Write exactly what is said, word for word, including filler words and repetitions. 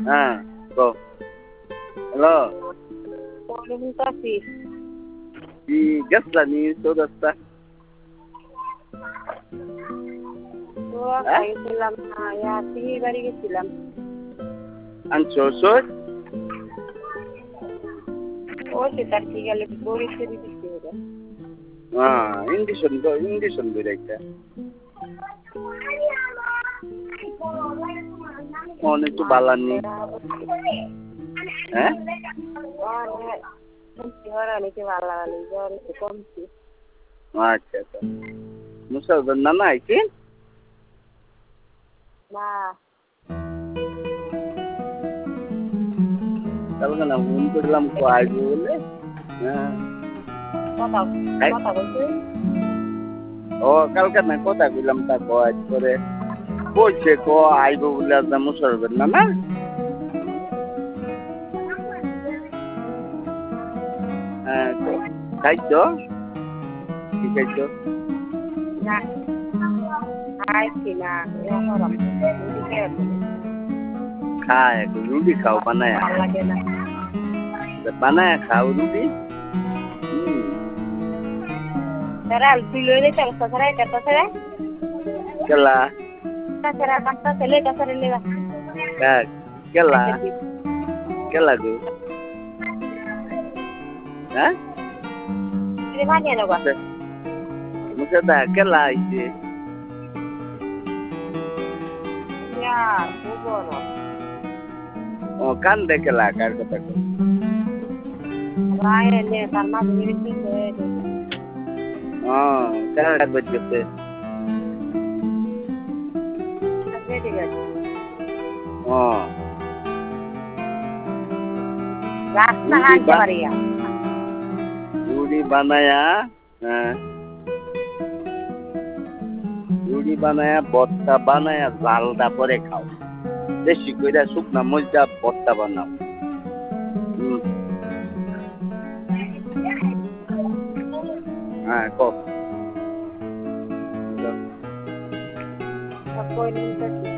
হ্যাঁ কো হ্যালো ওয়ালাইকুম আসি কি গেছলা নি চৌরাস্তা তো খাইছিলাম না ইয়া তিহি বাড়ি গেছিলাম আনছো সর ও সেটা কি গেলে পরিস্থিতি দিতে হবে হ্যাঁ ইন্ডিশন গো ইন্ডিশন বেরাইতা অনেক তো বালানি হ্যাঁ আচ্ছা আচ্ছা মুসলমান না না আইছি না কালকে না ফোন করলাম তো আসবো বলে হ্যাঁ কথা কথা বলছি ও কালকে না কথা কইলাম তা কয় করে কইছে কো আইবো বলে আজ মুসলমান না না হ্যাঁ খাইছো কি খাইছো না খাইছি না খায় রুটি খাও বানায় ভালো লাগে না বানায় খাও রুটি Será el filo de esta cosa será esta cosa será কেলা esta será canta se le casa le va হ্যাঁ কেলা কেলা গো হ্যাঁ de mañana va মুখে দা কেলা আইছে ya bueno ও কান দে কেলা কার কথা কো vaya ne sarma de mi se হ্যাঁ কেলা করতে ও রাস্তা হাঁটতে পারি রুটি বানায়া হ্যাঁ রুটি বানায়া ভর্তা বানায়া জালটা পরে খাও বেশি করে শুকনা মরিচা ভর্তা বানাও হ্যাঁ কো कोई नहीं